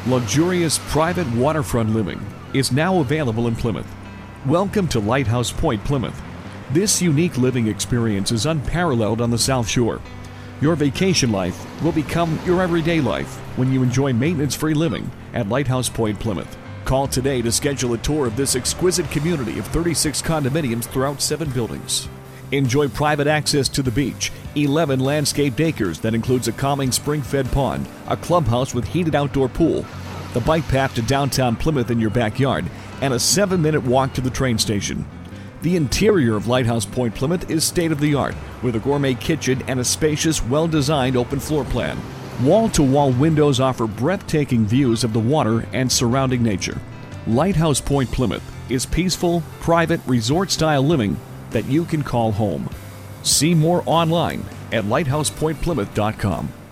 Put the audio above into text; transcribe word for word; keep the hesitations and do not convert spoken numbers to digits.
Luxurious private waterfront living is now available in Plymouth. Welcome to Lighthouse Point, Plymouth. This unique living experience is unparalleled on the South Shore. Your vacation life will become your everyday life when you enjoy maintenance-free living at Lighthouse Point, Plymouth. Call today to schedule a tour of this exquisite community of thirty-six condominiums throughout seven buildings. Enjoy private access to the beach, eleven landscaped acres that includes a calming spring-fed pond, a clubhouse with heated outdoor pool, the bike path to downtown Plymouth in your backyard, and a seven-minute walk to the train station. The interior of Lighthouse Point, Plymouth is state-of-the-art, with a gourmet kitchen and a spacious, well-designed open floor plan. Wall-to-wall windows offer breathtaking views of the water and surrounding nature. Lighthouse Point, Plymouth is peaceful, private, resort-style living that you can call home. See more online at lighthouse point plymouth dot com.